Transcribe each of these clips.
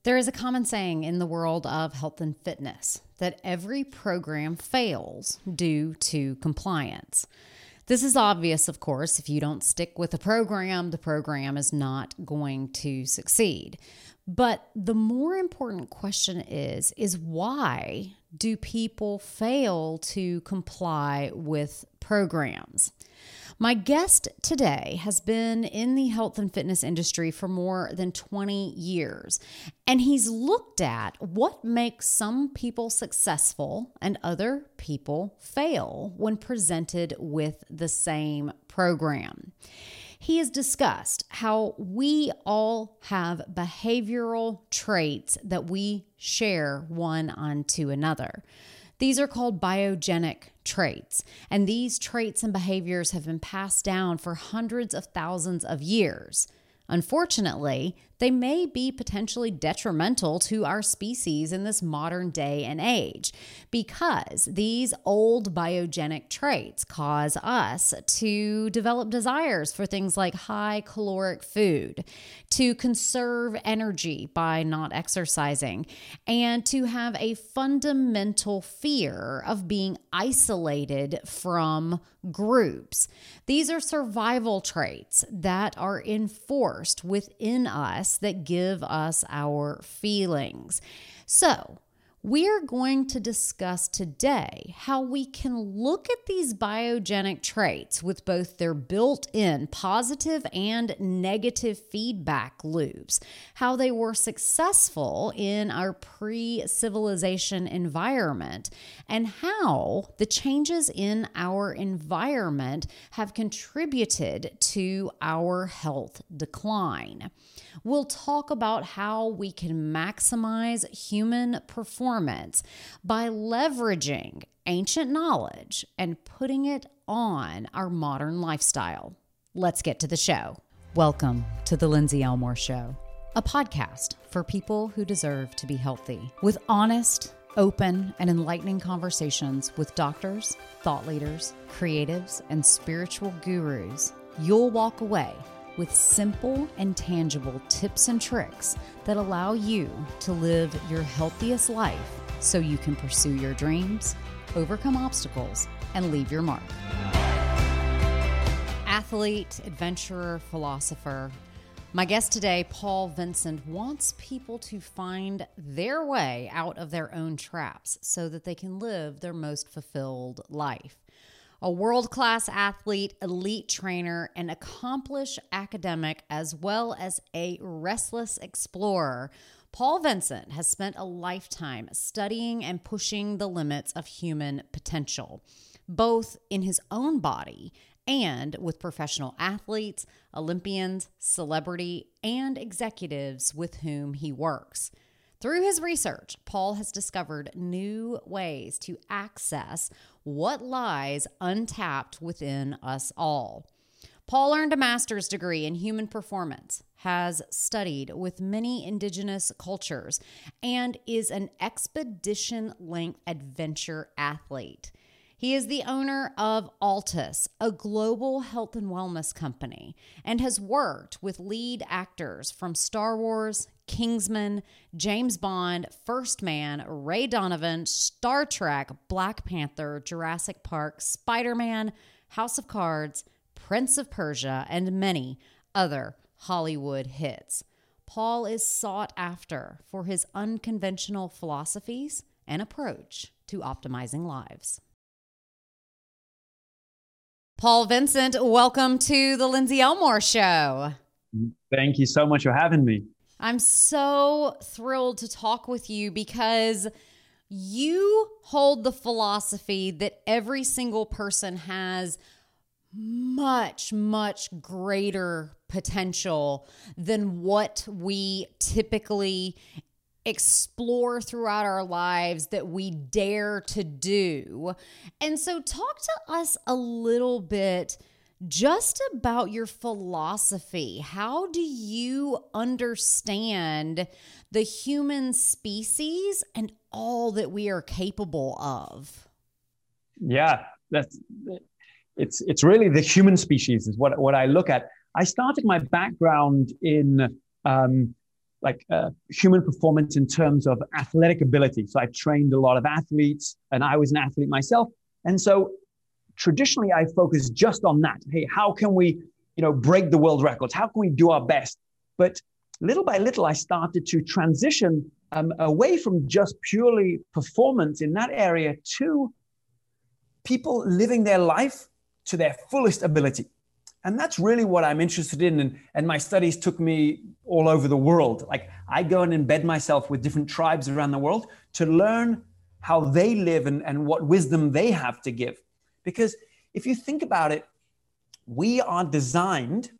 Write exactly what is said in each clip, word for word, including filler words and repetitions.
There is a common saying in the world of health and fitness that every program fails due to compliance. This is obvious, of course. If you don't stick with a program, the program is not going to succeed. But the more important question is, is why do people fail to comply with programs? My guest today has been in the health and fitness industry for more than twenty years, and he's looked at what makes some people successful and other people fail when presented with the same program. He has discussed how we all have behavioral traits that we share one onto another. These are called biogenic traits, and these traits and behaviors have been passed down for hundreds of thousands of years. Unfortunately, they may be potentially detrimental to our species in this modern day and age because these old biogenic traits cause us to develop desires for things like high caloric food, to conserve energy by not exercising, and to have a fundamental fear of being isolated from groups. These are survival traits that are enforced within us that give us our feelings. So, we're going to discuss today how we can look at these biogenic traits with both their built-in positive and negative feedback loops, how they were successful in our pre-civilization environment, and how the changes in our environment have contributed to our health decline. We'll talk about how we can maximize human performance by leveraging ancient knowledge and putting it on our modern lifestyle. Let's get to the show. Welcome to the Lindsay Elmore Show, a podcast for people who deserve to be healthy, with honest, open, and enlightening conversations with doctors, thought leaders, creatives, and spiritual gurus. You'll walk away with simple and tangible tips and tricks that allow you to live your healthiest life so you can pursue your dreams, overcome obstacles, and leave your mark. Athlete, adventurer, philosopher. My guest today, Paul Vincent, wants people to find their way out of their own traps so that they can live their most fulfilled life. A world-class athlete, elite trainer, an accomplished academic, as well as a restless explorer, Paul Vincent has spent a lifetime studying and pushing the limits of human potential, both in his own body and with professional athletes, Olympians, celebrity, and executives with whom he works. Through his research, Paul has discovered new ways to access what lies untapped within us all. Paul earned a master's degree in human performance, has studied with many indigenous cultures, and is an expedition-length adventure athlete. He is the owner of Altus, a global health and wellness company, and has worked with lead actors from Star Wars, Kingsman, James Bond, First Man, Ray Donovan, Star Trek, Black Panther, Jurassic Park, Spider-Man, House of Cards, Prince of Persia, and many other Hollywood hits. Paul is sought after for his unconventional philosophies and approach to optimizing lives. Paul Vincent, welcome to the Lindsay Elmore Show. Thank you so much for having me. I'm so thrilled to talk with you because you hold the philosophy that every single person has much, much greater potential than what we typically explore throughout our lives that we dare to do. And so talk to us a little bit just about your philosophy. How do you understand the human species and all that we are capable of? Yeah, that's it's it's really the human species is what what I look at. I started my background in um, like uh, human performance in terms of athletic ability. So I trained a lot of athletes, and I was an athlete myself. And so traditionally, I focused just on that. Hey, how can we, you know, break the world records? How can we do our best? But little by little, I started to transition um, away from just purely performance in that area to people living their life to their fullest ability. And that's really what I'm interested in. And, and my studies took me all over the world. Like I go and embed myself with different tribes around the world to learn how they live and, and what wisdom they have to give. Because if you think about it, we are designed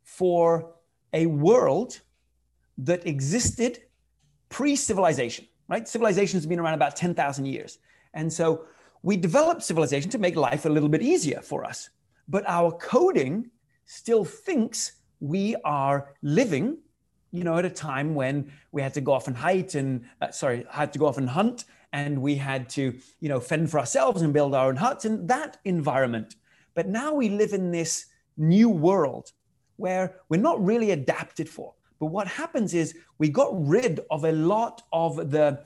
for a world that existed pre-civilization, right? Civilization has been around about ten thousand years. And so we developed civilization to make life a little bit easier for us. But our coding still thinks we are living, you know, at a time when we had to go off and hunt and, uh, sorry, had to go off and hunt, and we had to, you know, fend for ourselves and build our own huts in that environment. But now we live in this new world where we're not really adapted for. But what happens is we got rid of a lot of the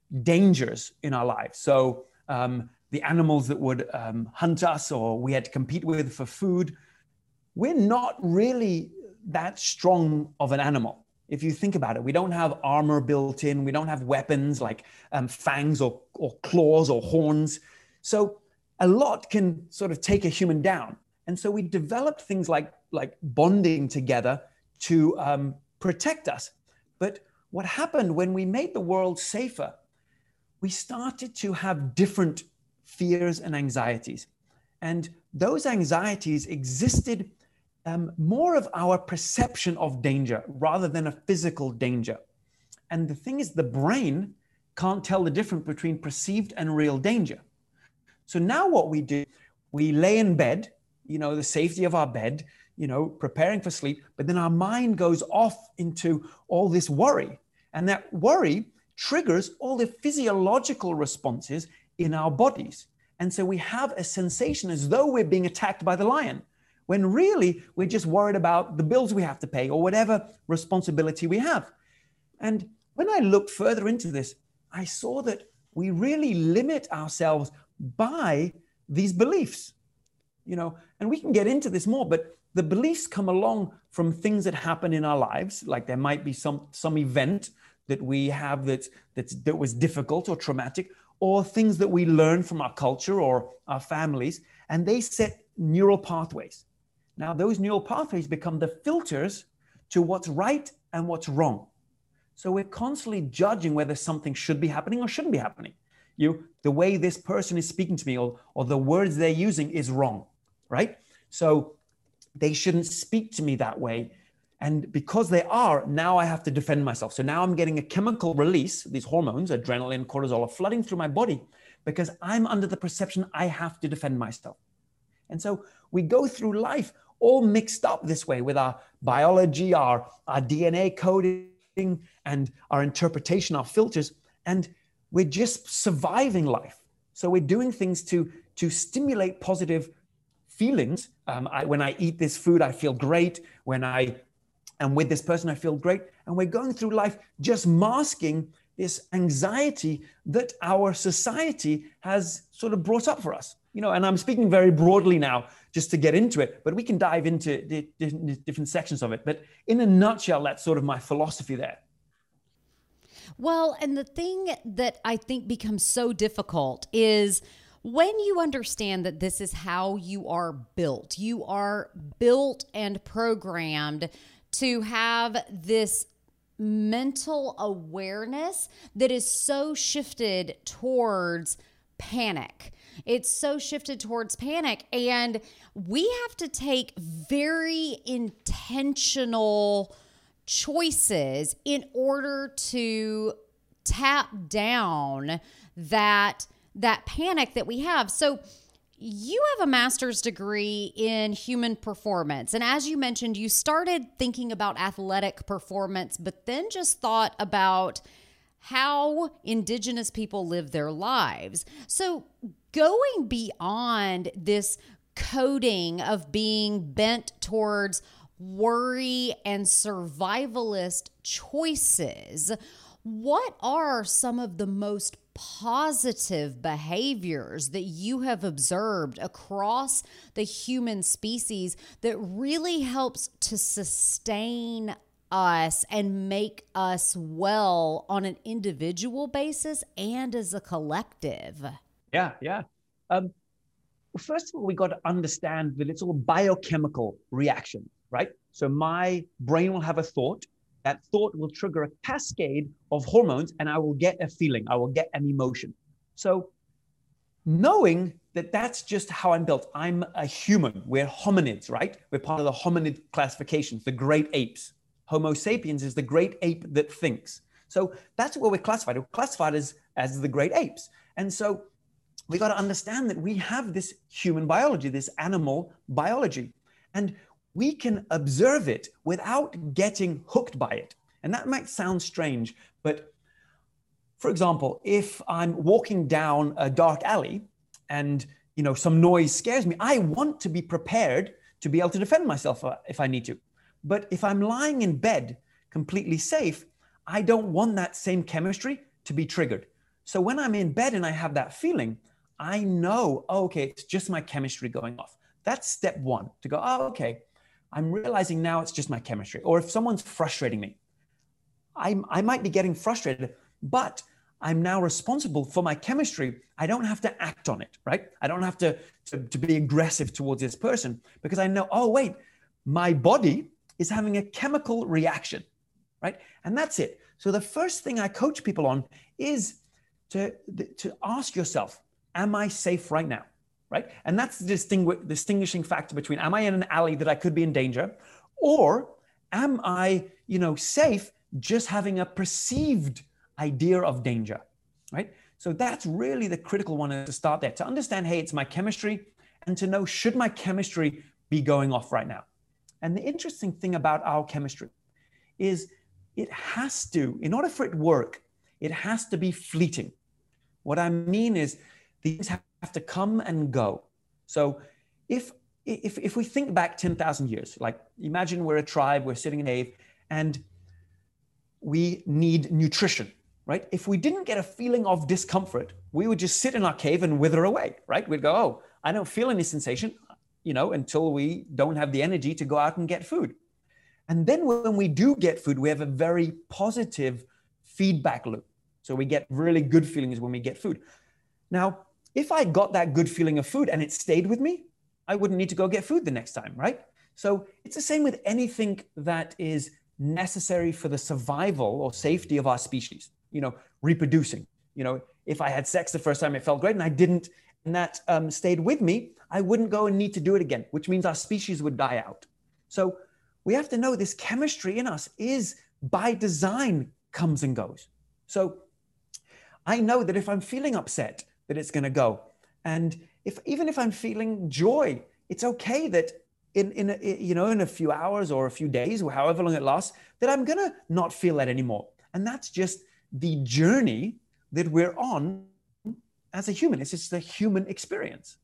dangers in our lives. So um, the animals that would um, hunt us or we had to compete with for food, we're not really that strong of an animal. If you think about it, we don't have armor built in. We don't have weapons like um, fangs or, or claws or horns. So a lot can sort of take a human down. And so we developed things like, like bonding together to um, protect us. But what happened when we made the world safer, we started to have different fears and anxieties. And those anxieties existed um, more of our perception of danger rather than a physical danger. And the thing is, the brain can't tell the difference between perceived and real danger. So now what we do, we lay in bed, you know, the safety of our bed, you know, preparing for sleep, but then our mind goes off into all this worry. And that worry triggers all the physiological responses in our bodies. And so we have a sensation as though we're being attacked by the lion, when really we're just worried about the bills we have to pay or whatever responsibility we have. And when I looked further into this, I saw that we really limit ourselves by these beliefs, you know, and we can get into this more, but the beliefs come along from things that happen in our lives. Like there might be some, some event that we have that, that's, that was difficult or traumatic, or things that we learn from our culture or our families, and they set neural pathways. Now, those neural pathways become the filters to what's right and what's wrong. So we're constantly judging whether something should be happening or shouldn't be happening. You, the way this person is speaking to me or, or the words they're using is wrong, right? So they shouldn't speak to me that way. And because they are, now I have to defend myself. So now I'm getting a chemical release, these hormones, adrenaline, cortisol, are flooding through my body because I'm under the perception I have to defend myself. And so we go through life all mixed up this way with our biology, our, our D N A coding, and our interpretation, our filters, and we're just surviving life. So we're doing things to, to stimulate positive feelings. Um, I, when I eat this food, I feel great. When I am with this person, I feel great. And we're going through life just masking this anxiety that our society has sort of brought up for us. You know, and I'm speaking very broadly now just to get into it, but we can dive into the, the different sections of it. But in a nutshell, that's sort of my philosophy there. Well, and the thing that I think becomes so difficult is when you understand that this is how you are built. You are built and programmed to have this mental awareness that is so shifted towards panic. It's so shifted towards panic, and we have to take very intentional choices in order to tap down that that panic that we have. So you have a master's degree in human performance. And as you mentioned, you started thinking about athletic performance, but then just thought about how Indigenous people live their lives. So going beyond this coding of being bent towards worry and survivalist choices, what are some of the most positive behaviors that you have observed across the human species that really helps to sustain us and make us well on an individual basis and as a collective? Yeah, yeah. Um, well, first of all, we got to understand that it's all biochemical reaction, right? So my brain will have a thought. That thought will trigger a cascade of hormones, and I will get a feeling. I will get an emotion. So knowing that that's just how I'm built. I'm a human. We're hominids, right? We're part of the hominid classifications, the great apes. Homo sapiens is the great ape that thinks. So that's where we're classified. We're classified as, as the great apes. And so we got to understand that we have this human biology, this animal biology, and we can observe it without getting hooked by it. And that might sound strange, but for example, if I'm walking down a dark alley and you know some noise scares me, I want to be prepared to be able to defend myself if I need to. But if I'm lying in bed completely safe, I don't want that same chemistry to be triggered. So when I'm in bed and I have that feeling, I know, oh, okay, it's just my chemistry going off. That's step one, to go, oh, okay, I'm realizing now it's just my chemistry. Or if someone's frustrating me, I'm, I might be getting frustrated, but I'm now responsible for my chemistry. I don't have to act on it, right? I don't have to, to, to be aggressive towards this person because I know, oh, wait, my body is having a chemical reaction, right? And that's it. So the first thing I coach people on is to, to ask yourself, am I safe right now, right? And that's the distingu- distinguishing factor between, am I in an alley that I could be in danger, or am I, you know, safe just having a perceived idea of danger, right? So that's really the critical one to start there, to understand, hey, it's my chemistry, and to know, should my chemistry be going off right now? And the interesting thing about our chemistry is it has to, in order for it to work, it has to be fleeting. What I mean is these have to come and go. So if, if, if we think back ten thousand years, like imagine we're a tribe, we're sitting in a cave, and we need nutrition, right? If we didn't get a feeling of discomfort, we would just sit in our cave and wither away, right? We'd go, oh, I don't feel any sensation, you know, until we don't have the energy to go out and get food. And then when we do get food, we have a very positive feedback loop. So we get really good feelings when we get food. Now, if I got that good feeling of food and it stayed with me, I wouldn't need to go get food the next time, right? So it's the same with anything that is necessary for the survival or safety of our species. You know, reproducing. You know, if I had sex the first time, it felt great, and I didn't, and that um, stayed with me, I wouldn't go and need to do it again, which means our species would die out. So we have to know this chemistry in us is by design comes and goes. So I know that if I'm feeling upset, that it's going to go. And if even if I'm feeling joy, it's okay that in, in a, you know, in a few hours or a few days, or however long it lasts, that I'm going to not feel that anymore. And that's just the journey that we're on as a human. It's just the human experience.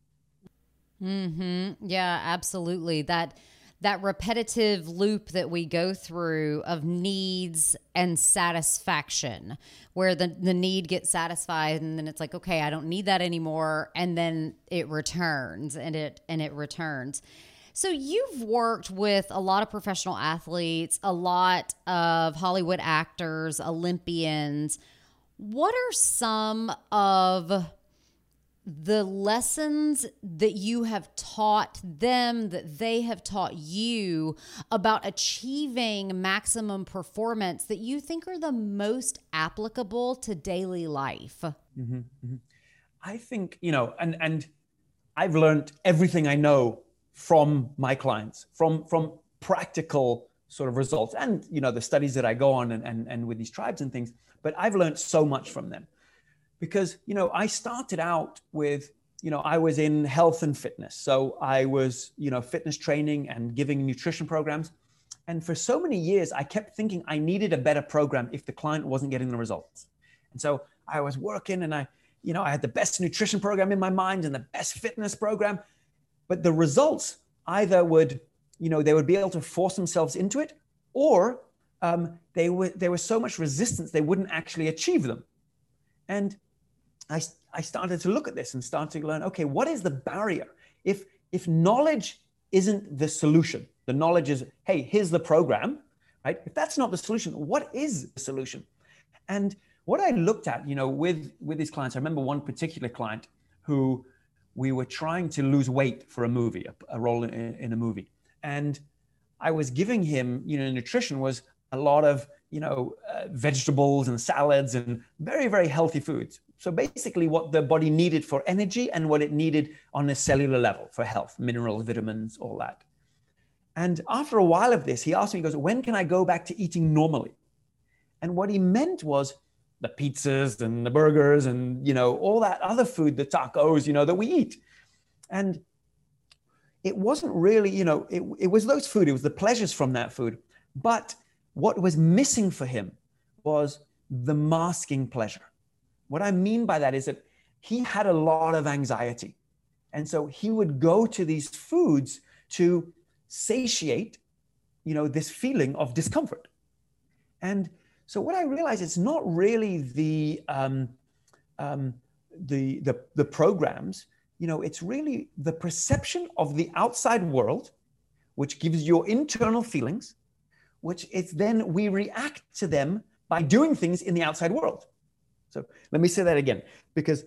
Mm-hmm. Yeah, absolutely. That that repetitive loop that we go through of needs and satisfaction, where the, the need gets satisfied and then it's like, okay, I don't need that anymore. And then it returns and it, and it returns. So you've worked with a lot of professional athletes, a lot of Hollywood actors, Olympians. What are some of the lessons that you have taught them, that they have taught you about achieving maximum performance that you think are the most applicable to daily life? Mm-hmm, mm-hmm. I think, you know, and, and I've learned everything I know from my clients, from, from practical sort of results and, you know, the studies that I go on and, and, and with these tribes and things, but I've learned so much from them. Because, you know, I started out with, you know, I was in health and fitness. So I was, you know, fitness training and giving nutrition programs. And for so many years, I kept thinking I needed a better program if the client wasn't getting the results. And so I was working and I, you know, I had the best nutrition program in my mind and the best fitness program, but the results either would you know, they would be able to force themselves into it, or um, they were there was so much resistance they wouldn't actually achieve them. And I, I started to look at this and started to learn, okay, what is the barrier? If, if knowledge isn't the solution, the knowledge is, hey, here's the program, right? If that's not the solution, what is the solution? And what I looked at, you know, with, with these clients, I remember one particular client who we were trying to lose weight for a movie, a, a role in, in a movie. And I was giving him, you know, nutrition was a lot of, you know, uh, vegetables and salads and very, very healthy foods. So basically what the body needed for energy and what it needed on a cellular level for health, minerals, vitamins, all that. And after a while of this, he asked me, he goes, when can I go back to eating normally? And what he meant was the pizzas and the burgers and, you know, all that other food, the tacos, you know, that we eat. And it wasn't really, you know, it, it was those food, it was the pleasures from that food. But what was missing for him was the masking pleasure. What I mean by that is that he had a lot of anxiety. And so he would go to these foods to satiate, you know, this feeling of discomfort. And so what I realized, it's not really the, um, um, the, the, the programs, you know, it's really the perception of the outside world, which gives your internal feelings, which it's then we react to them by doing things in the outside world. So let me say that again, because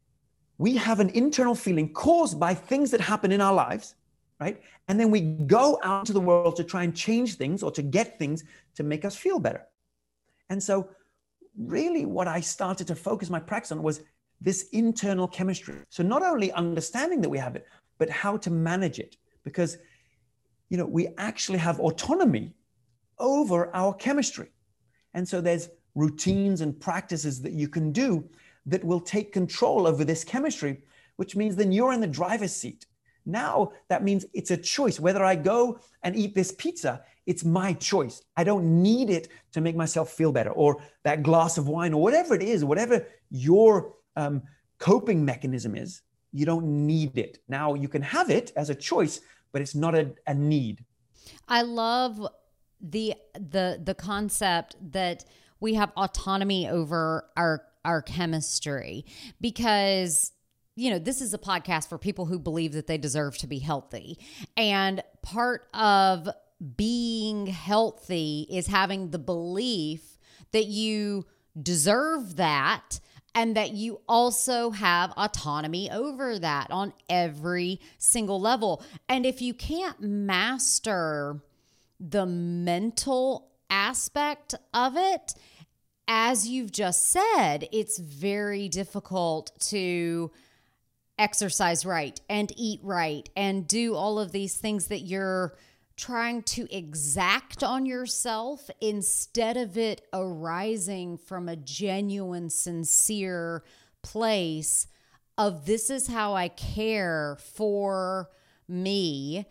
we have an internal feeling caused by things that happen in our lives, right? And then we go out to the world to try and change things or to get things to make us feel better. And so really what I started to focus my practice on was this internal chemistry. So not only understanding that we have it, but how to manage it, because, you know, we actually have autonomy over our chemistry. And so there's routines and practices that you can do that will take control over this chemistry, which means then you're in the driver's seat. Now that means it's a choice. Whether I go and eat this pizza, it's my choice. I don't need it to make myself feel better, or that glass of wine, or whatever it is, whatever your um, coping mechanism is, you don't need it. Now you can have it as a choice, but it's not a, a need. I love the the the concept that we have autonomy over our our chemistry, because, you know, this is a podcast for people who believe that they deserve to be healthy. And part of being healthy is having the belief that you deserve that, and that you also have autonomy over that on every single level. And if you can't master the mental aspect of it, as you've just said, it's very difficult to exercise right and eat right and do all of these things that you're trying to exact on yourself, instead of it arising from a genuine, sincere place of, this is how I care for me,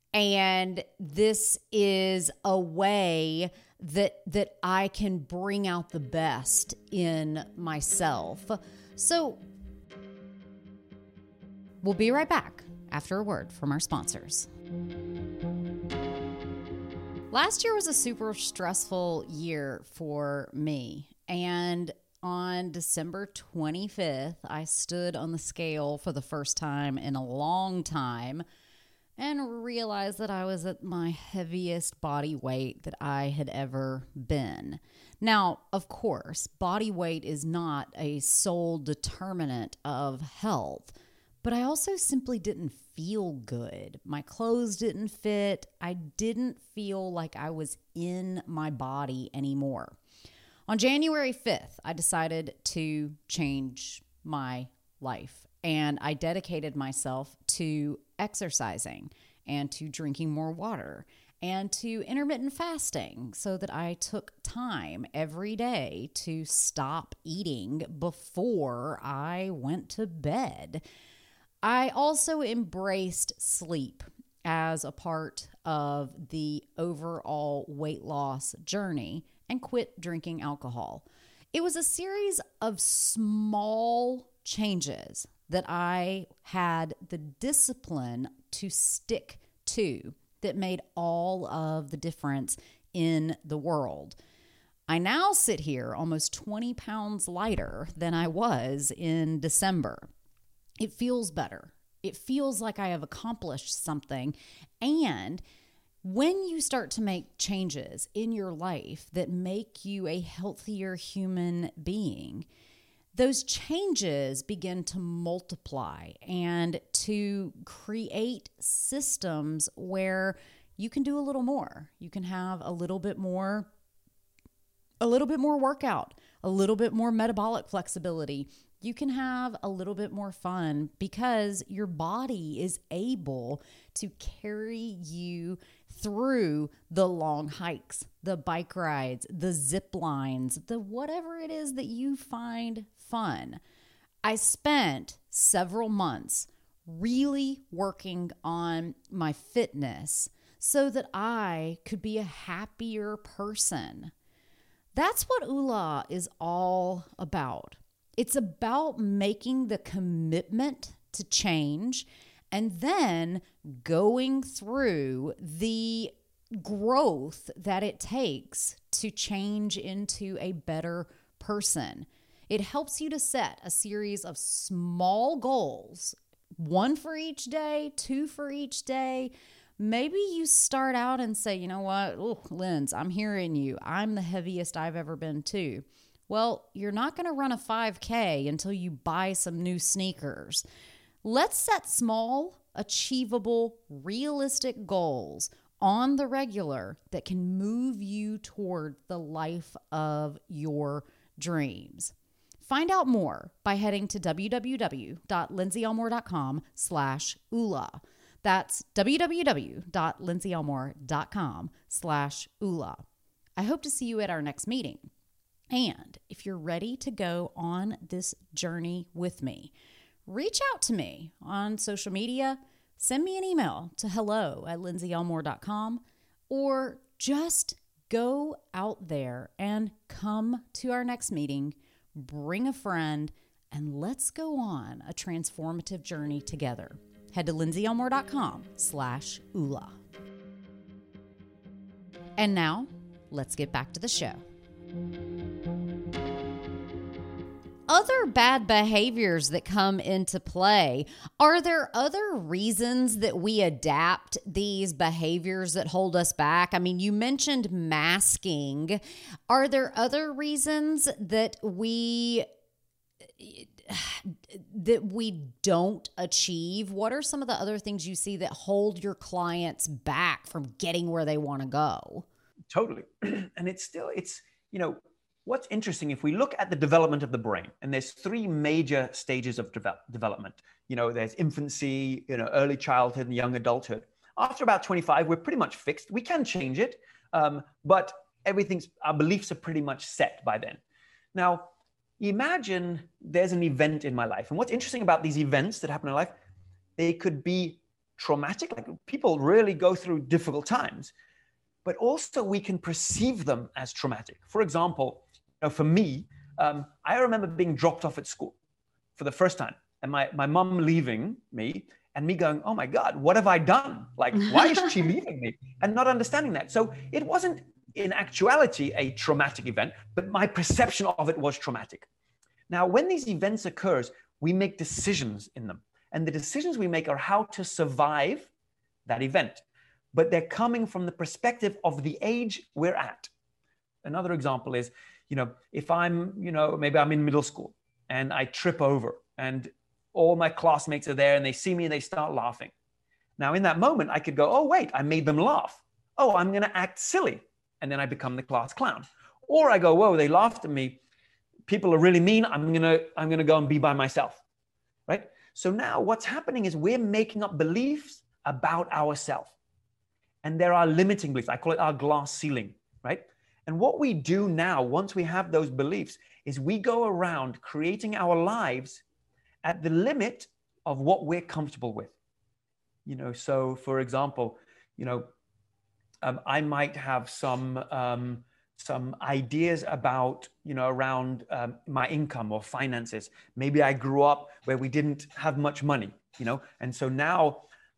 and this is a way that that I can bring out the best in myself. So we'll be right back after a word from our sponsors. Last year was a super stressful year for me, and on December twenty-fifth, I stood on the scale for the first time in a long time and realized that I was at my heaviest body weight that I had ever been. Now, of course, body weight is not a sole determinant of health, but I also simply didn't feel good. My clothes didn't fit. I didn't feel like I was in my body anymore. On January fifth, I decided to change my life, and I dedicated myself to exercising and to drinking more water and to intermittent fasting, so that I took time every day to stop eating before I went to bed. I also embraced sleep as a part of the overall weight loss journey and quit drinking alcohol. It was a series of small changes that I had the discipline to stick to that made all of the difference in the world. I now sit here almost twenty pounds lighter than I was in December. It feels better. It feels like I have accomplished something. And when you start to make changes in your life that make you a healthier human being, those changes begin to multiply and to create systems where you can do a little more. You can have a little bit more, a little bit more workout, a little bit more metabolic flexibility. You can have a little bit more fun because your body is able to carry you through the long hikes, the bike rides, the zip lines, the whatever it is that you find fun. I spent several months really working on my fitness so that I could be a happier person. That's what O L A is all about. It's about making the commitment to change and then going through the growth that it takes to change into a better person. It helps you to set a series of small goals, one for each day, two for each day. Maybe you start out and say, you know what, oh, Linz, I'm hearing you. I'm the heaviest I've ever been too. Well, you're not going to run a five K until you buy some new sneakers. Let's set small, achievable, realistic goals on the regular that can move you toward the life of your dreams. Find out more by heading to www.lindsayelmore.com slash ULA. That's www.lindsayelmore.com slash ULA. I hope to see you at our next meeting. And if you're ready to go on this journey with me, reach out to me on social media, send me an email to hello at lindsayelmore.com, or just go out there and come to our next meeting, bring a friend, and let's go on a transformative journey together. Head to lindsayelmore.com slash ULA. And now, let's get back to the show. Other bad behaviors that come into play. Are there other reasons that we adapt these behaviors that hold us back? I mean, you mentioned masking. Are there other reasons that we that we don't achieve? What are some of the other things you see that hold your clients back from getting where they want to go? Totally. And it's still, it's, you know, what's interesting, if we look at the development of the brain, and there's three major stages of develop, development. You know, there's infancy, you know, early childhood and young adulthood. After about twenty-five, we're pretty much fixed. We can change it, um, but everything's, our beliefs are pretty much set by then. Now, imagine there's an event in my life. And what's interesting about these events that happen in life, they could be traumatic. Like people really go through difficult times, but also we can perceive them as traumatic. For example, you know, for me, um, I remember being dropped off at school for the first time, and my, my mom leaving me and me going, oh my God, what have I done? Like, why is she leaving me? And not understanding that. So it wasn't in actuality a traumatic event, but my perception of it was traumatic. Now, when these events occurs, we make decisions in them. And the decisions we make are how to survive that event. But they're coming from the perspective of the age we're at. Another example is, you know, if I'm, you know, maybe I'm in middle school and I trip over and all my classmates are there and they see me and they start laughing. Now, in that moment, I could go, oh, wait, I made them laugh. Oh, I'm going to act silly. And then I become the class clown. Or I go, whoa, they laughed at me. People are really mean. I'm going to, I'm going to go and be by myself, right? So now what's happening is we're making up beliefs about ourselves. And there are limiting beliefs. I call it our glass ceiling, right? And what we do now, once we have those beliefs, is we go around creating our lives at the limit of what we're comfortable with. You know, so for example, you know, um, I might have some um, some ideas about, you know, around um, my income or finances. Maybe I grew up where we didn't have much money, you know, and so now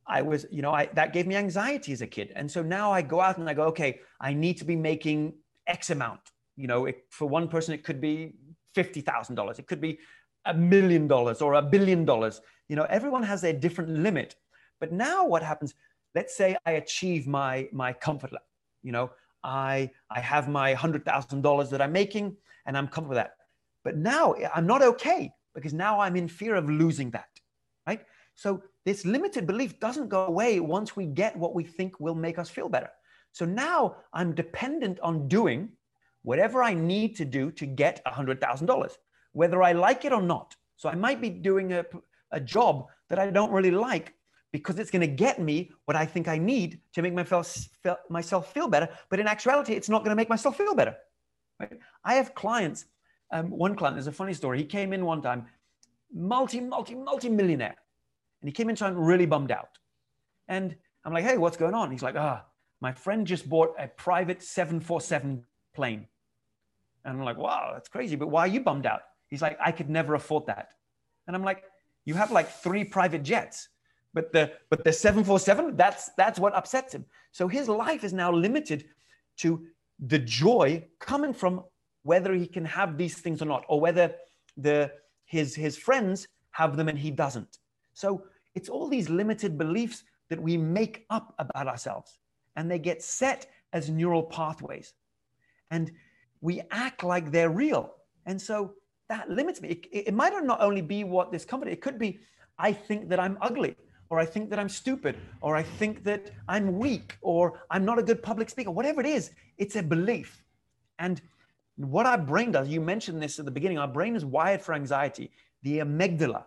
I was, you know, I, that gave me anxiety as a kid. And so now I go out and I go, okay, I need to be making X amount. You know, it, for one person, it could be fifty thousand dollars. It could be a million dollars or a billion dollars. You know, everyone has their different limit. But now what happens, let's say I achieve my, my comfort level. You know, I, I have my one hundred thousand dollars that I'm making and I'm comfortable with that. But now I'm not okay because now I'm in fear of losing that, right? So this limited belief doesn't go away once we get what we think will make us feel better. So now I'm dependent on doing whatever I need to do to get one hundred thousand dollars, whether I like it or not. So I might be doing a, a job that I don't really like because it's going to get me what I think I need to make myself, myself feel better. But in actuality, it's not going to make myself feel better. Right? I have clients. Um, one client, there's a funny story. He came in one time, multi, multi, multi-millionaire. And he came in trying really bummed out. And I'm like, hey, what's going on? He's like, ah, my friend just bought a private seven forty-seven plane. And I'm like, wow, that's crazy. But why are you bummed out? He's like, I could never afford that. And I'm like, you have like three private jets. But the but the seven forty-seven, that's that's what upsets him. So his life is now limited to the joy coming from whether he can have these things or not, or whether the his his friends have them and he doesn't. So it's all these limited beliefs that we make up about ourselves, and they get set as neural pathways, and we act like they're real. And so that limits me. It, it might not only be what this company, it could be, I think that I'm ugly, or I think that I'm stupid, or I think that I'm weak, or I'm not a good public speaker, whatever it is, it's a belief. And what our brain does, you mentioned this at the beginning, our brain is wired for anxiety. The amygdala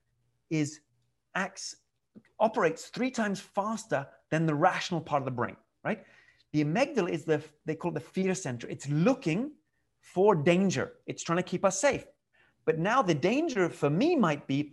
is acts, operates three times faster than the rational part of the brain, right? The amygdala is the, they call it the fear center. It's looking for danger. It's trying to keep us safe. But now the danger for me might be,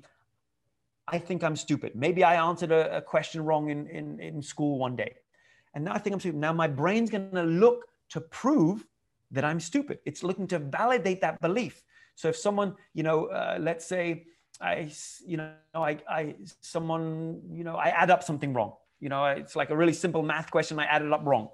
I think I'm stupid. Maybe I answered a, a question wrong in, in, in school one day. And now I think I'm stupid. Now my brain's going to look to prove that I'm stupid. It's looking to validate that belief. So if someone, you know, uh, let's say I, you know, I, I, someone, you know, I add up something wrong. You know, it's like a really simple math question. I added up wrong.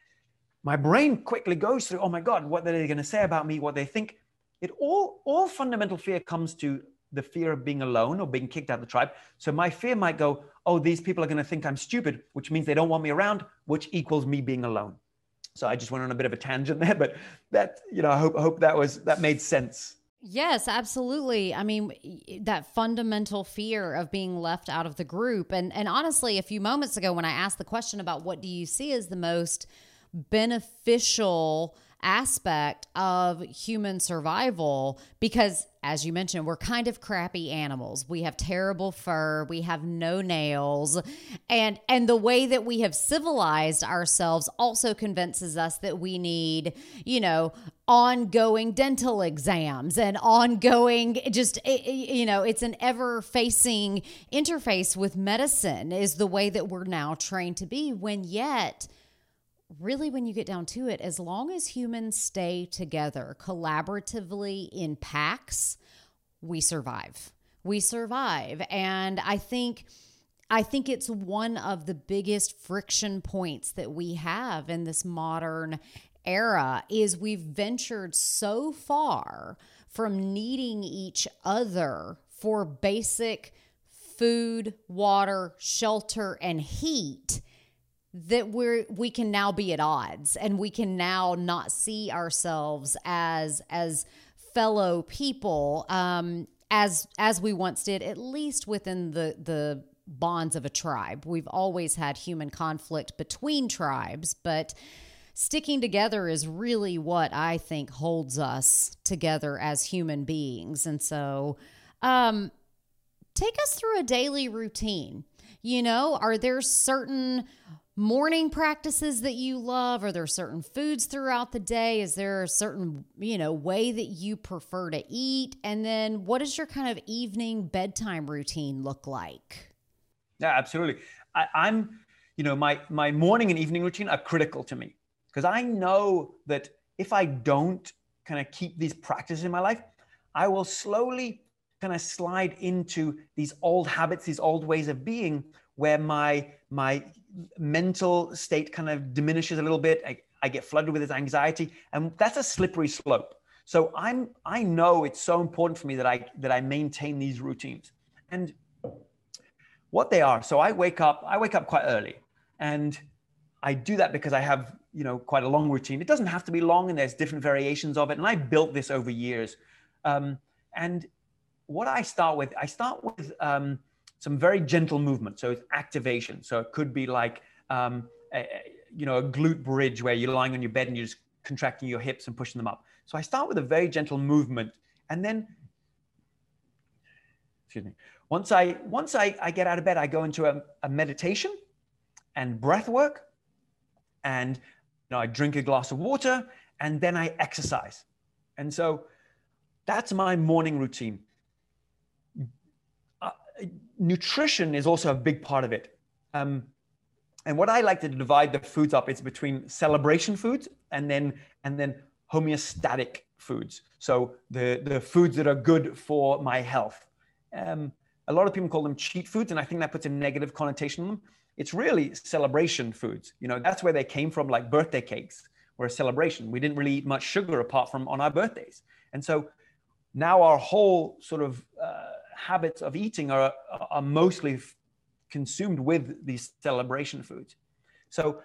My brain quickly goes through, oh my God, what are they going to say about me? What they think. It all, all fundamental fear comes to the fear of being alone or being kicked out of the tribe. So my fear might go, oh, these people are going to think I'm stupid, which means they don't want me around, which equals me being alone. So I just went on a bit of a tangent there, but that, you know, I hope, I hope that was, that made sense. Yes, absolutely. I mean, that fundamental fear of being left out of the group. And, and honestly, a few moments ago, when I asked the question about what do you see as the most beneficial aspect of human survival, because as you mentioned, we're kind of crappy animals. We have terrible fur. We have no nails. And, and the way that we have civilized ourselves also convinces us that we need, you know, ongoing dental exams and ongoing, just, you know, it's an ever facing interface with medicine is the way that we're now trained to be, when yet really, when you get down to it, as long as humans stay together collaboratively in packs, we survive. We survive. And I think, I think it's one of the biggest friction points that we have in this modern era is we've ventured so far from needing each other for basic food, water, shelter, and heat that we're we can now be at odds, and we can now not see ourselves as as fellow people um, as as we once did, at least within the the bonds of a tribe. We've always had human conflict between tribes, but sticking together is really what I think holds us together as human beings. And so, um, take us through a daily routine. You know, are there certain morning practices that you love? Are there certain foods throughout the day? Is there a certain, you know, way that you prefer to eat? And then what does your kind of evening bedtime routine look like? Yeah, absolutely. I, I'm, you know, my, my morning and evening routine are critical to me because I know that if I don't kind of keep these practices in my life, I will slowly kind of slide into these old habits, these old ways of being, where my, my mental state kind of diminishes a little bit. I, I get flooded with this anxiety, and that's a slippery slope. So I'm, I know it's so important for me that I, that I maintain these routines. And what they are, so I wake up, I wake up quite early, and I do that because I have, you know, quite a long routine. It doesn't have to be long, and there's different variations of it. And I built this over years. Um, and what I start with, I start with um, some very gentle movement. So it's activation. So it could be like, um, a, you know, a glute bridge where you're lying on your bed and you're just contracting your hips and pushing them up. So I start with a very gentle movement, and then, excuse me, once I once I, I get out of bed, I go into a, a meditation and breath work, and you know, I drink a glass of water, and then I exercise. And so that's my morning routine. Uh, nutrition is also a big part of it. Um, and what I like to divide the foods up is between celebration foods and then and then homeostatic foods. So the, the foods that are good for my health. Um, a lot of people call them cheat foods, and I think that puts a negative connotation on them. It's really celebration foods. You know, that's where they came from, like birthday cakes were a celebration. We didn't really eat much sugar apart from on our birthdays. And so now our whole sort of uh, habits of eating are, are mostly consumed with these celebration foods. So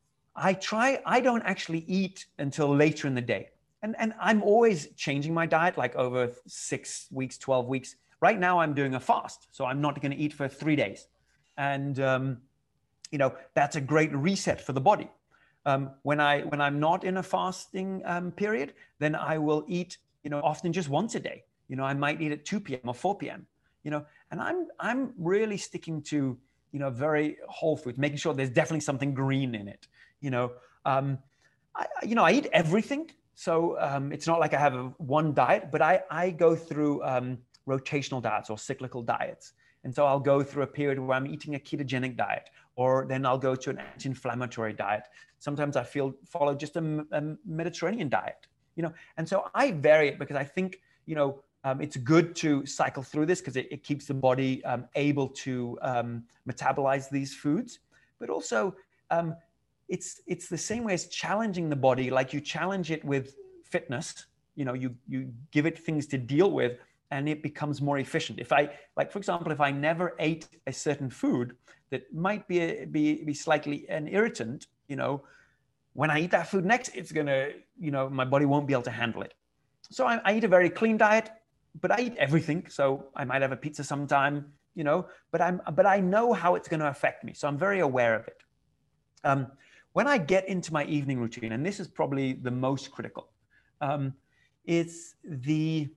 I try, I don't actually eat until later in the day. And, and I'm always changing my diet, like over six weeks, twelve weeks. Right now I'm doing a fast. So I'm not going to eat for three days. And, um, you know, that's a great reset for the body. Um, when I, when I'm not in a fasting um, period, then I will eat, you know, often just once a day. You know, I might eat at two p.m. or four p.m., you know, and I'm, I'm really sticking to, you know, very whole food, making sure there's definitely something green in it. You know, um, I, you know, I eat everything. So um, it's not like I have a, one diet, but I, I go through um, rotational diets or cyclical diets. And so I'll go through a period where I'm eating a ketogenic diet, or then I'll go to an anti-inflammatory diet. Sometimes I feel follow just a, a Mediterranean diet, you know, and so I vary it because I think, you know, um, it's good to cycle through this because it, it keeps the body um, able to um, metabolize these foods, but also um, it's it's the same way as challenging the body, like you challenge it with fitness. You know, you you give it things to deal with, and it becomes more efficient. If I, like, for example, if I never ate a certain food that might be a, be be slightly an irritant, you know, when I eat that food next, it's gonna, you know, my body won't be able to handle it. So I, I eat a very clean diet, but I eat everything. So I might have a pizza sometime, you know, but I'm but I know how it's going to affect me. So I'm very aware of it. Um, when I get into my evening routine, and this is probably the most critical, um, it's the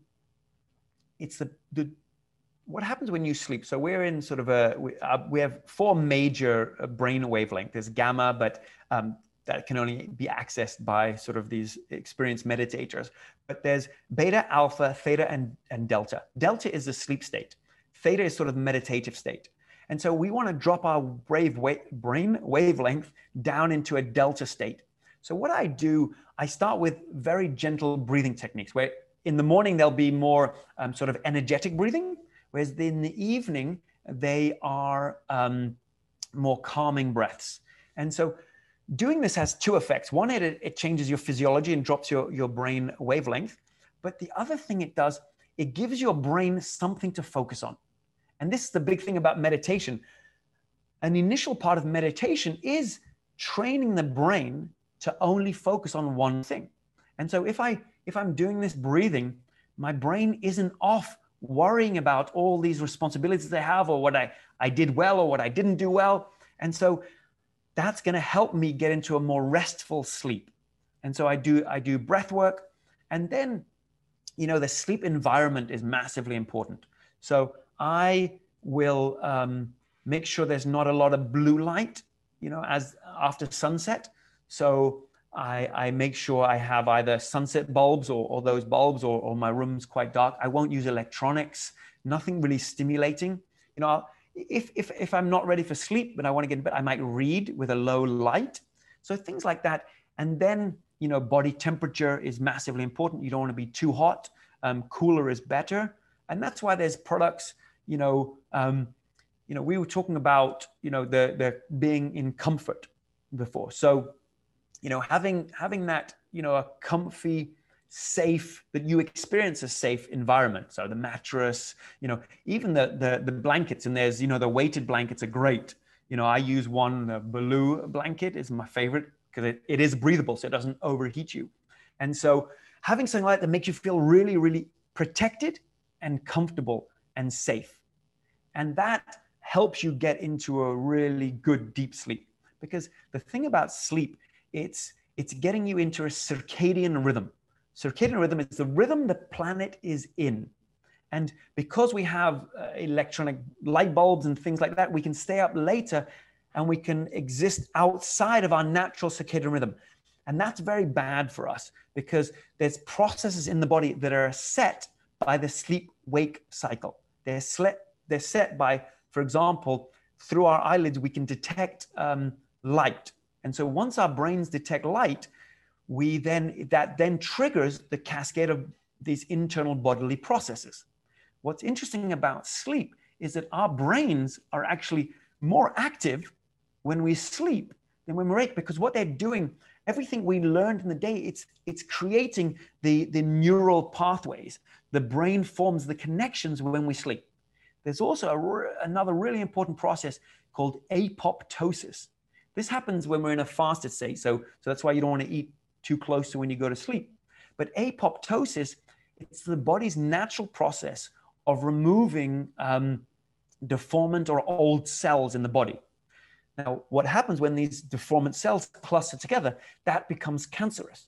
it's the the what happens when you sleep. So we're in sort of a we, uh, we have four major brain wavelengths. There's gamma, but um, that can only be accessed by sort of these experienced meditators. But there's beta, alpha, theta, and, and delta. Delta is the sleep state. Theta is sort of the meditative state. And so we want to drop our brave wa- brain wavelength down into a delta state. So what I do, I start with very gentle breathing techniques, where in the morning, there'll be more um, sort of energetic breathing, whereas in the evening, they are um, more calming breaths. And so doing this has two effects. One, it, it changes your physiology and drops your, your brain wavelength. But the other thing it does, it gives your brain something to focus on. And this is the big thing about meditation. An initial part of meditation is training the brain to only focus on one thing. And so if, I, if I'm doing this breathing, my brain isn't off worrying about all these responsibilities I have, or what I, I did well or what I didn't do well. And so that's going to help me get into a more restful sleep. And so I do, I do breath work. And then, you know, the sleep environment is massively important. So I will um, make sure there's not a lot of blue light, you know, as after sunset. So I, I make sure I have either sunset bulbs or, or those bulbs, or, or my room's quite dark. I won't use electronics, nothing really stimulating. You know, I'll, If, if, if I'm not ready for sleep, but I want to get in bed, I might read with a low light. So things like that. And then, you know, body temperature is massively important. You don't want to be too hot. Um, cooler is better. And that's why there's products, you know, um, you know, we were talking about, you know, the, the being in comfort before. So, you know, having, having that, you know, a comfy, safe, that you experience a safe environment. So the mattress, you know, even the, the, the blankets, and there's, you know, the weighted blankets are great. You know, I use one, the Baloo blanket is my favorite because it, it is breathable, so it doesn't overheat you. And so having something like that makes you feel really, really protected and comfortable and safe. And that helps you get into a really good deep sleep. Because the thing about sleep, it's, it's getting you into a circadian rhythm. Circadian rhythm is the rhythm the planet is in. And because we have uh, electronic light bulbs and things like that, we can stay up later and we can exist outside of our natural circadian rhythm. And that's very bad for us because there's processes in the body that are set by the sleep-wake cycle. They're, sle- they're set by, for example, through our eyelids, we can detect um, light. And so once our brains detect light, we then, that then triggers the cascade of these internal bodily processes. What's interesting about sleep is that our brains are actually more active when we sleep than when we're awake, because what they're doing, everything we learned in the day, it's, it's creating the, the neural pathways. The brain forms the connections when we sleep. There's also a, another really important process called apoptosis. This happens when we're in a fasted state, so, so that's why you don't want to eat too close to when you go to sleep. But apoptosis, it's the body's natural process of removing um, deformant or old cells in the body. Now, what happens when these deformant cells cluster together, that becomes cancerous.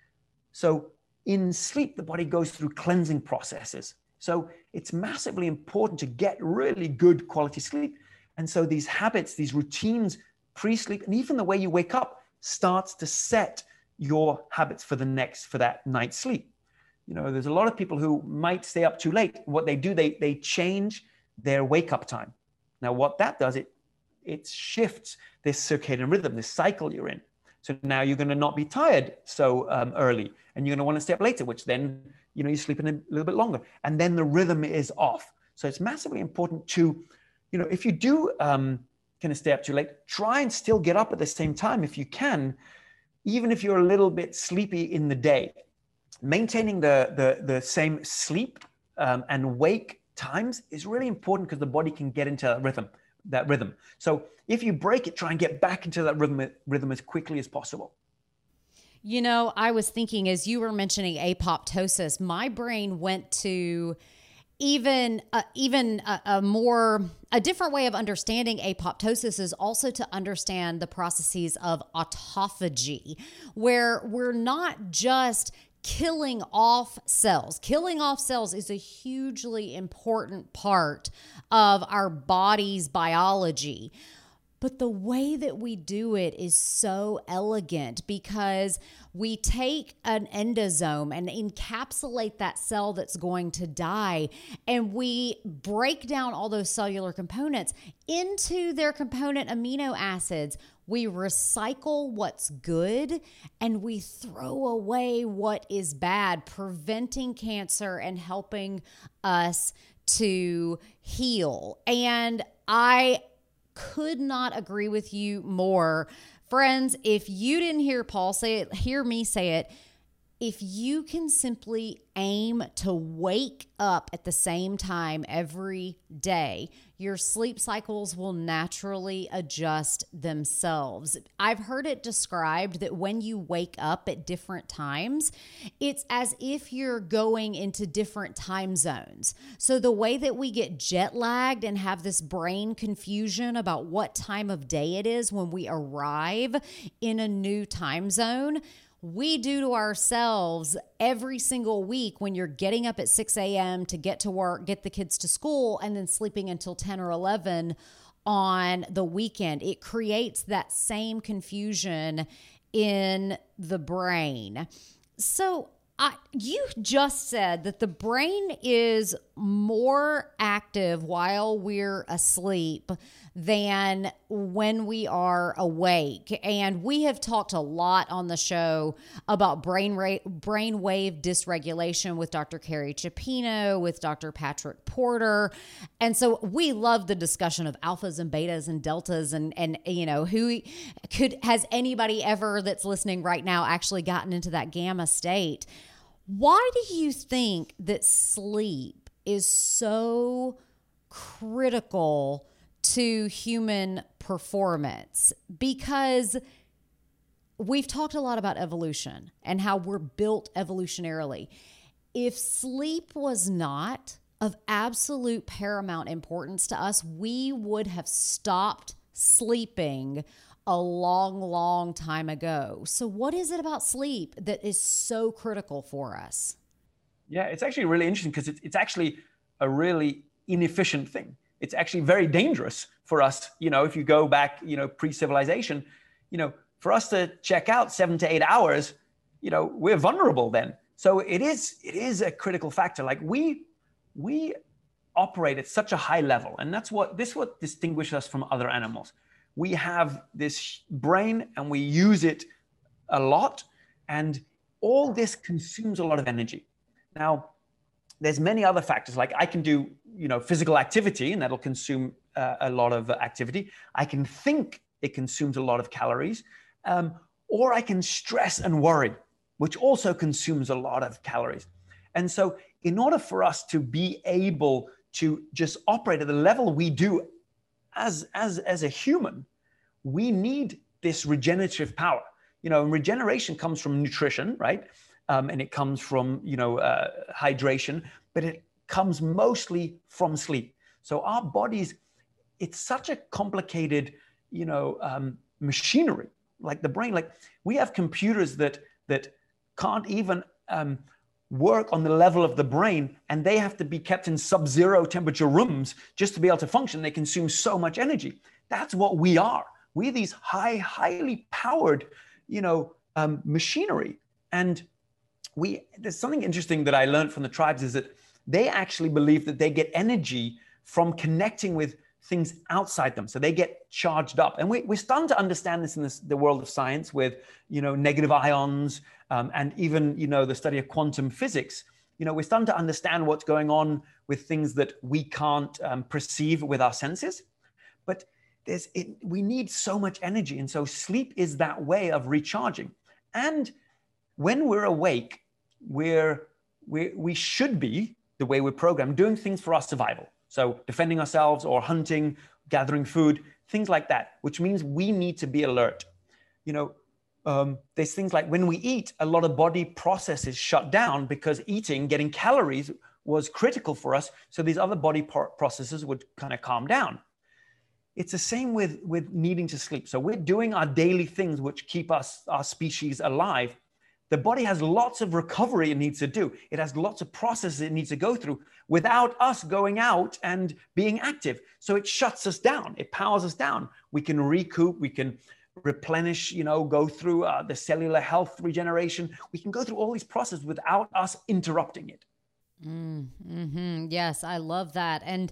So in sleep, the body goes through cleansing processes. So it's massively important to get really good quality sleep. And so these habits, these routines, pre-sleep, and even the way you wake up starts to set your habits for the next, for that night's sleep. You know, there's a lot of people who might stay up too late. What they do, they, they change their wake up time. Now, what that does, it, it shifts this circadian rhythm, this cycle you're in. So now you're going to not be tired so um, early, and you're going to want to stay up later, which then, you know, you're sleeping a little bit longer, and then the rhythm is off. So it's massively important to, you know, if you do um, kind of stay up too late, try and still get up at the same time if you can, even if you're a little bit sleepy in the day. Maintaining the, the, the same sleep um, and wake times is really important because the body can get into that rhythm, that rhythm. So if you break it, try and get back into that rhythm, rhythm as quickly as possible. You know, I was thinking as you were mentioning apoptosis, my brain went to even uh, even a, a more a different way of understanding apoptosis is also to understand the processes of autophagy, where we're not just killing off cells. Killing off cells is a hugely important part of our body's biology. But the way that we do it is so elegant because we take an endosome and encapsulate that cell that's going to die, and we break down all those cellular components into their component amino acids. We recycle what's good and we throw away what is bad, preventing cancer and helping us to heal. And I could not agree with you more. Friends, if you didn't hear Paul say it, hear me say it. If you can simply aim to wake up at the same time every day, your sleep cycles will naturally adjust themselves. I've heard it described that when you wake up at different times, it's as if you're going into different time zones. So the way that we get jet lagged and have this brain confusion about what time of day it is when we arrive in a new time zone, we do to ourselves every single week when you're getting up at six a.m. to get to work, get the kids to school, and then sleeping until ten or eleven on the weekend. It creates that same confusion in the brain. So I, you just said that the brain is more active while we're asleep than when we are awake. And we have talked a lot on the show about brain ra- brainwave dysregulation with Doctor Carrie Chipino, with Doctor Patrick Porter. And so we love the discussion of alphas and betas and deltas and, and you know, who could, has anybody ever that's listening right now actually gotten into that gamma state? Why do you think that sleep is so critical to human performance? Because we've talked a lot about evolution and how we're built evolutionarily. If sleep was not of absolute paramount importance to us, we would have stopped sleeping a long, long time ago. So what is it about sleep that is so critical for us? Yeah, it's actually really interesting because it's, it's actually a really inefficient thing. It's actually very dangerous for us. You know, if you go back, you know, pre-civilization, you know, for us to check out seven to eight hours, you know, we're vulnerable then. So it is, it is a critical factor. Like we, we operate at such a high level, and that's what, this what distinguishes us from other animals. We have this brain and we use it a lot, and all this consumes a lot of energy. Now, there's many other factors. Like I can do, you know, physical activity, and that'll consume uh, a lot of activity. I can think, it consumes a lot of calories, um, or I can stress and worry, which also consumes a lot of calories. And so, in order for us to be able to just operate at the level we do as as as a human, we need this regenerative power. You know, and regeneration comes from nutrition, right? Um, and it comes from, you know, uh, hydration, but it comes mostly from sleep. So our bodies, it's such a complicated, you know, um, machinery, like the brain. Like we have computers that that can't even um, work on the level of the brain, and they have to be kept in sub-zero temperature rooms just to be able to function. They consume so much energy. That's what we are. We're these high, highly powered, you know, um, machinery. And we, there's something interesting that I learned from the tribes is that they actually believe that they get energy from connecting with things outside them. So they get charged up. And we, we're starting to understand this in this, the world of science with, you know, negative ions um, and even, you know, the study of quantum physics. You know, we're starting to understand what's going on with things that we can't um, perceive with our senses. But there's, it, we need so much energy. And so sleep is that way of recharging. And when we're awake, we're, we we should be, the way we're programmed, doing things for our survival. So defending ourselves or hunting, gathering food, things like that, which means we need to be alert. You know, um, there's things like when we eat, a lot of body processes shut down because eating, getting calories was critical for us. So these other body processes would kind of calm down. It's the same with, with needing to sleep. So we're doing our daily things which keep us, our species alive. The body has lots of recovery it needs to do. It has lots of processes it needs to go through without us going out and being active. So it shuts us down. It powers us down. We can recoup. We can replenish, you know, go through uh, the cellular health regeneration. We can go through all these processes without us interrupting it. Mm, mm-hmm. Yes, I love that. And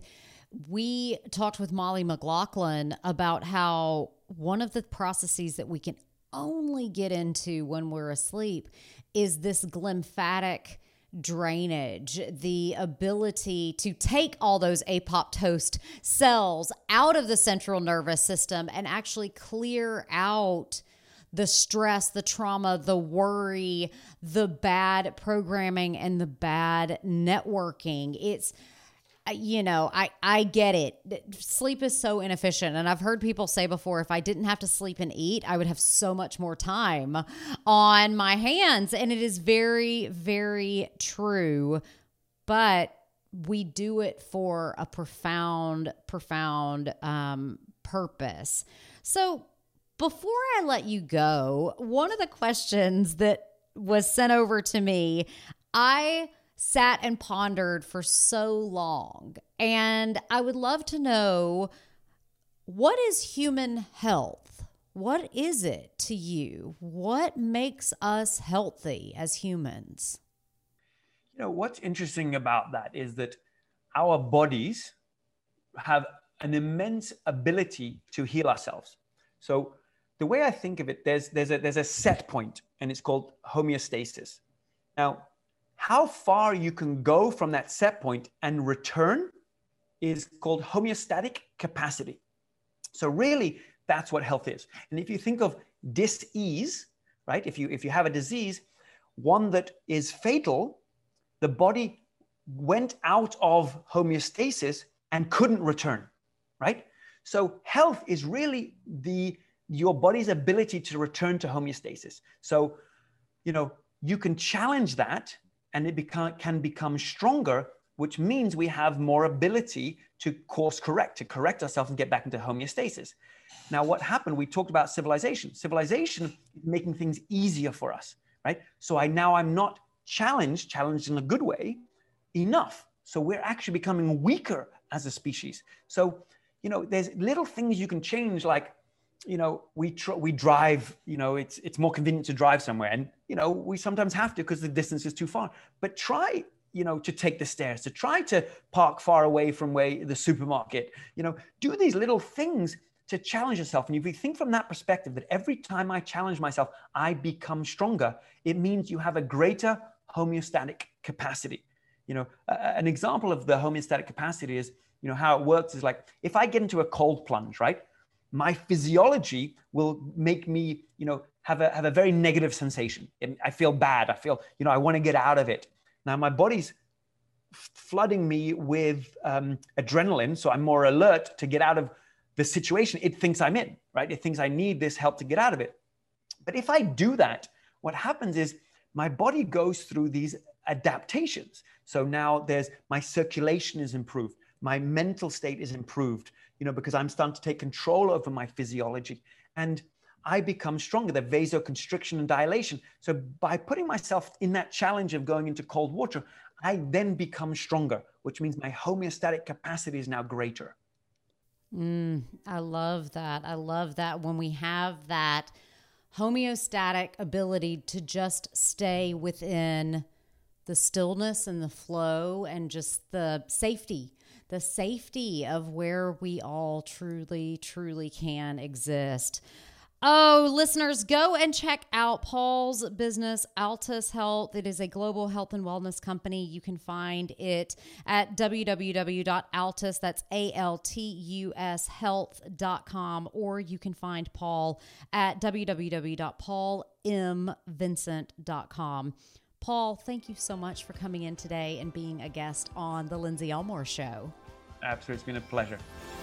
we talked with Molly McLaughlin about how one of the processes that we can only get into when we're asleep is this glymphatic drainage, the ability to take all those apoptosis cells out of the central nervous system and actually clear out the stress, the trauma, the worry, the bad programming, and the bad networking. It's You know, I, I get it. Sleep is so inefficient. And I've heard people say before, if I didn't have to sleep and eat, I would have so much more time on my hands. And it is very, very true. But we do it for a profound, profound um, purpose. So before I let you go, one of the questions that was sent over to me, I sat and pondered for so long. And I would love to know, what is human health? What is it to you? What makes us healthy as humans? You know, what's interesting about that is that our bodies have an immense ability to heal ourselves. So the way I think of it, there's, there's, a, there's a set point, and it's called homeostasis. Now, how far you can go from that set point and return is called homeostatic capacity. So really, that's what health is. And if you think of dis-ease, right? If you, if you have a disease, one that is fatal, the body went out of homeostasis and couldn't return, right? So health is really the your body's ability to return to homeostasis. So, you know, you can challenge that and it become, can become stronger, which means we have more ability to course correct, to correct ourselves and get back into homeostasis. Now, what happened, we talked about civilization. Civilization is making things easier for us, right? So I now I'm not challenged, challenged in a good way, enough. So we're actually becoming weaker as a species. So, you know, there's little things you can change, like, you know, we tr- we drive, you know, it's it's more convenient to drive somewhere. And, you know, we sometimes have to because the distance is too far. But try, you know, to take the stairs, to try to park far away from where the supermarket, you know, do these little things to challenge yourself. And if you think from that perspective, that every time I challenge myself, I become stronger, it means you have a greater homeostatic capacity. You know, uh, an example of the homeostatic capacity is, you know, how it works is like, if I get into a cold plunge, right? My physiology will make me, you know, have a, have a very negative sensation. And I feel bad. I feel, you know, I want to get out of it. Now my body's flooding me with um, adrenaline. So I'm more alert to get out of the situation it thinks I'm in, right? It thinks I need this help to get out of it. But if I do that, what happens is my body goes through these adaptations. So now there's, my circulation is improved. My mental state is improved, you know, because I'm starting to take control over my physiology, and I become stronger, the vasoconstriction and dilation. So by putting myself in that challenge of going into cold water, I then become stronger, which means my homeostatic capacity is now greater. Mm, I love that. I love that when we have that homeostatic ability to just stay within the stillness and the flow and just the safety, the safety of where we all truly, truly can exist. Oh, listeners, go and check out Paul's business, Altus Health. It is a global health and wellness company. You can find it at w w w dot altus, that's A L T U S health dot com, or you can find Paul at w w w dot paul m vincent dot com. Paul, thank you so much for coming in today and being a guest on The Lindsay Elmore Show. Absolutely. It's been a pleasure.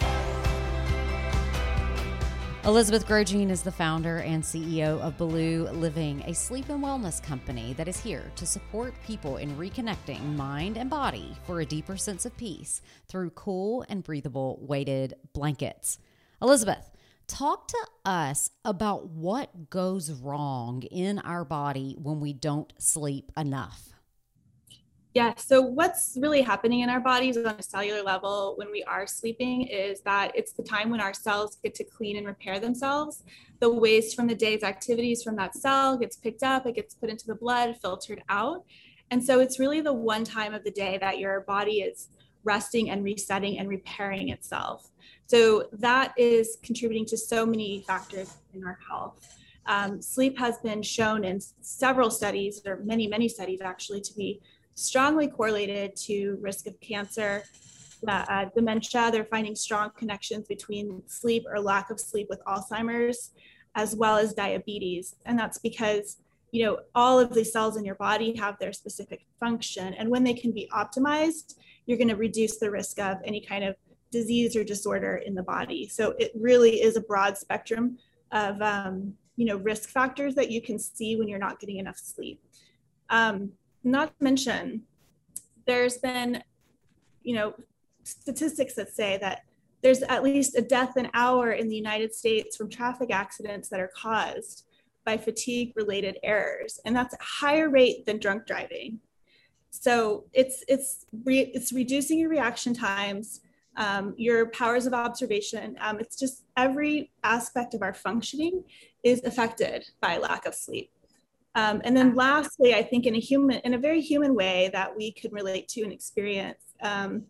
Elizabeth Grosjean is the founder and C E O of Blue Living, a sleep and wellness company that is here to support people in reconnecting mind and body for a deeper sense of peace through cool and breathable weighted blankets. Elizabeth, talk to us about what goes wrong in our body when we don't sleep enough. Yeah, so what's really happening in our bodies on a cellular level when we are sleeping is that it's the time when our cells get to clean and repair themselves. The waste from the day's activities from that cell gets picked up, it gets put into the blood, filtered out. And so it's really the one time of the day that your body is resting and resetting and repairing itself. So that is contributing to so many factors in our health. Um, sleep has been shown in several studies, or many, many studies actually, to be strongly correlated to risk of cancer, uh, uh, dementia. They're finding strong connections between sleep or lack of sleep with Alzheimer's, as well as diabetes. And that's because, you know, all of the cells in your body have their specific function. And when they can be optimized, you're going to reduce the risk of any kind of disease or disorder in the body. So it really is a broad spectrum of, um, you know, risk factors that you can see when you're not getting enough sleep. Um, Not to mention, there's been, you know, statistics that say that there's at least a death an hour in the United States from traffic accidents that are caused by fatigue-related errors, and that's a higher rate than drunk driving. So it's it's re, it's reducing your reaction times, um, your powers of observation. Um, it's just every aspect of our functioning is affected by lack of sleep. Um, and then lastly, I think in a human, in a very human way that we could relate to and experience, um,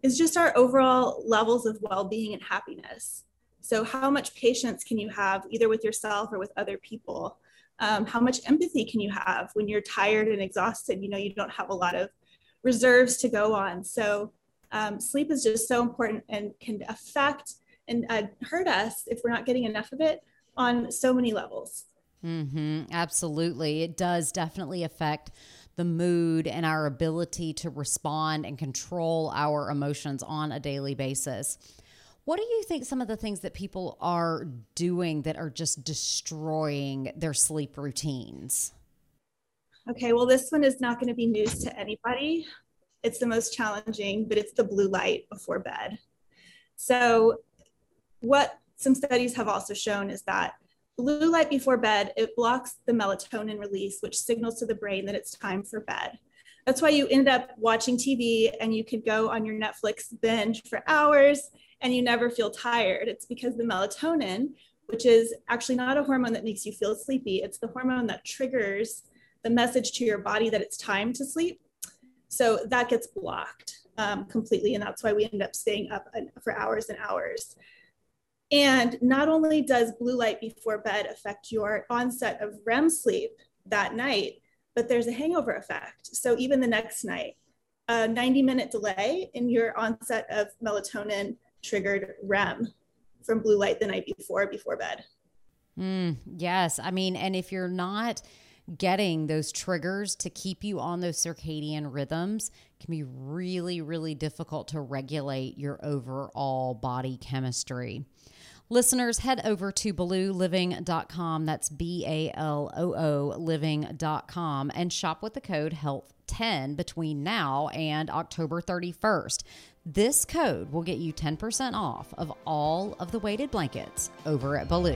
is just our overall levels of well-being and happiness. So how much patience can you have either with yourself or with other people? Um, how much empathy can you have when you're tired and exhausted? You know, you don't have a lot of reserves to go on. So um, sleep is just so important and can affect and uh, hurt us if we're not getting enough of it on so many levels. Mm-hmm. Absolutely. It does definitely affect the mood and our ability to respond and control our emotions on a daily basis. What do you think some of the things that people are doing that are just destroying their sleep routines? Okay, well, this one is not going to be news to anybody. It's the most challenging, but it's the blue light before bed. So what some studies have also shown is that blue light before bed, it blocks the melatonin release, which signals to the brain that it's time for bed. That's why you end up watching T V and you could go on your Netflix binge for hours and you never feel tired. It's because the melatonin, which is actually not a hormone that makes you feel sleepy, it's the hormone that triggers the message to your body that it's time to sleep. So that gets blocked um, completely. And that's why we end up staying up for hours and hours. And not only does blue light before bed affect your onset of R E M sleep that night, but there's a hangover effect. So even the next night, a ninety minute delay in your onset of melatonin triggered R E M from blue light the night before, before bed. Mm, yes. I mean, and if you're not getting those triggers to keep you on those circadian rhythms, it can be really, really difficult to regulate your overall body chemistry. Listeners, head over to baloo living dot com. That's B A L O O living dot com and shop with the code health ten between now and October thirty-first. This code will get you ten percent off of all of the weighted blankets over at Baloo.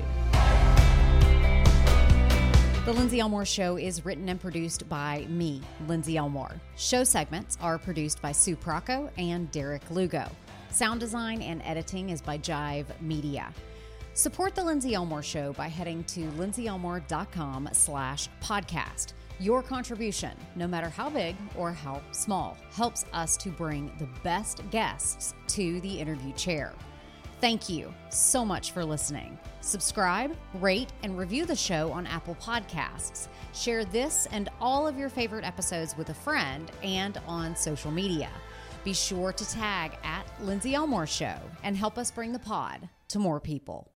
The Lindsay Elmore Show is written and produced by me, Lindsay Elmore. Show segments are produced by Sue Procco and Derek Lugo. Sound design and editing is by Jive Media. Support The Lindsay Elmore Show by heading to lindsay elmore dot com slash podcast. Your contribution, no matter how big or how small, helps us to bring the best guests to the interview chair. Thank you so much for listening. Subscribe, rate, and review the show on Apple Podcasts. Share this and all of your favorite episodes with a friend and on social media. Be sure to tag at Lindsay Elmore Show and help us bring the pod to more people.